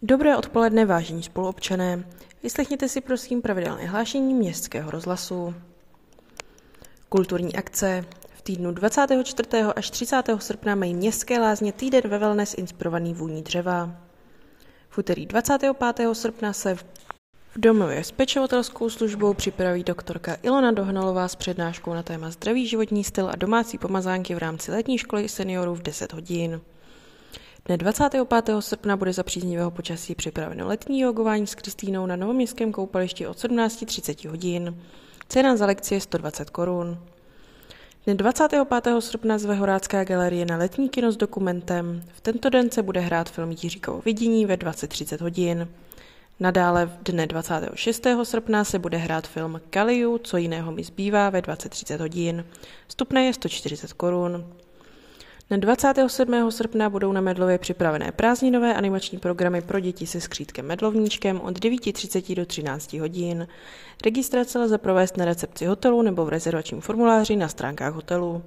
Dobré odpoledne, vážení spoluobčané. Vyslechněte si prosím pravidelné hlášení Městského rozhlasu. Kulturní akce. V týdnu 24. až 30. srpna mají Městské lázně týden ve wellness inspirovaný vůní dřeva. V úterý 25. srpna se v domově s pečovatelskou službou připraví doktorka Ilona Dohnalová s přednáškou na téma zdravý životní styl a domácí pomazánky v rámci letní školy seniorů v 10 hodin. Dne 25. srpna bude za příznivého počasí připraveno letní jogování s Kristýnou na Novoměstském koupališti od 17:30 hodin. Cena za lekci je 120 korun. Dne 25. srpna zve Horácká galerie na letní kino s dokumentem. V tento den se bude hrát film Jiříkovo vidění ve 20:30 hodin. Nadále dne 26. srpna se bude hrát film Kaliu, co jiného mi zbývá ve 20:30 hodin. Vstupné je 140 korun. Dne 27. srpna budou na Medlově připravené prázdninové animační programy pro děti se skřítkem Medlovníčkem od 9:30 do 13 hodin. Registrace lze provést na recepci hotelu nebo v rezervačním formuláři na stránkách hotelu.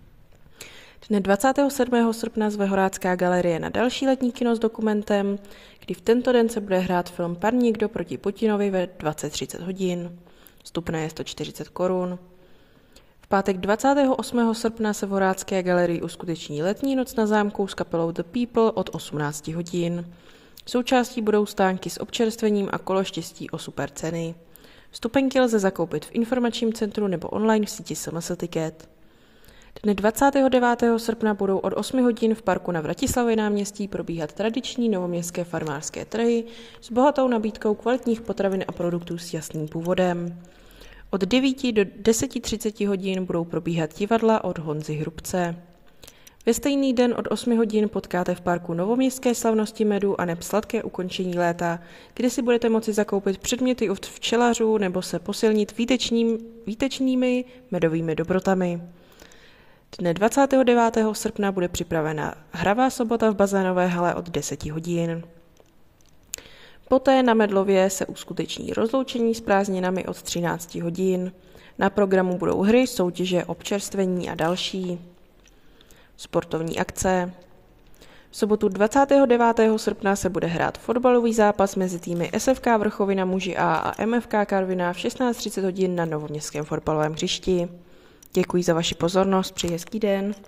Dne 27. srpna zve Horácká galerie na další letní kino s dokumentem, kdy v tento den se bude hrát film Pan Nikdo proti Putinovi ve 20:30 hodin. Vstupné je 140 korun. V pátek 28. srpna se v Horácké galerii uskuteční letní noc na zámku s kapelou The People od 18 hodin. Součástí budou stánky s občerstvením a kolo štěstí o super ceny. Vstupenky lze zakoupit v informačním centru nebo online v síti SMS Ticket. Dne 29. srpna budou od 8 hodin v parku na Vratislavě náměstí probíhat tradiční novoměstské farmářské trhy s bohatou nabídkou kvalitních potravin a produktů s jasným původem. Od 9 do 10:30 hodin budou probíhat divadla od Honzy Hrubce. Ve stejný den od 8 hodin potkáte v parku Novoměstské slavnosti medu a neb sladké ukončení léta, kde si budete moci zakoupit předměty od včelařů nebo se posilnit výtečnými medovými dobrotami. Dne 29. srpna bude připravena hravá sobota v bazénové hale od 10 hodin. Poté na Medlově se uskuteční rozloučení s prázdninami od 13 hodin. Na programu budou hry, soutěže, občerstvení a další. Sportovní akce. V sobotu 29. srpna se bude hrát fotbalový zápas mezi týmy SFK Vrchovina muži a MFK Karviná v 16:30 hodin na Novoměstském fotbalovém hřišti. Děkuji za vaši pozornost, přeji hezký den.